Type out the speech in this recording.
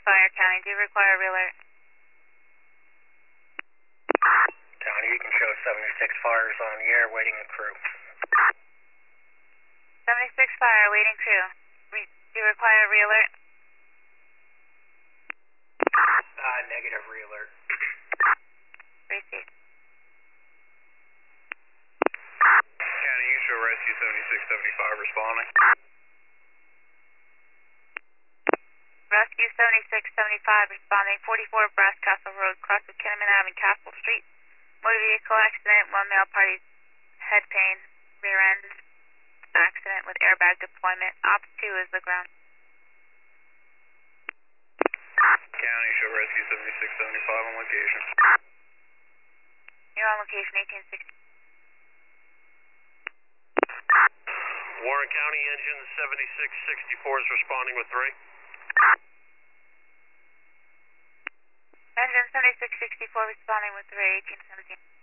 fire, County. Do you require a re-alert? County, you can show 76 fires on the air waiting the crew. 76 fire, waiting crew. Do you require a re-alert? Negative re-alert. Receive. County, you show rescue 7675 responding. Rescue 7675 responding, 44 Brass Castle Road, cross of Kinnaman Ave and Castle Street. Motor vehicle accident, one male party, head pain, rear end accident with airbag deployment. Ops 2 is the ground. County, show rescue 7675 on location. You're on location 1860. Warren County, engine 7664 is responding with 3. Engine 7664 responding with 3, 1817.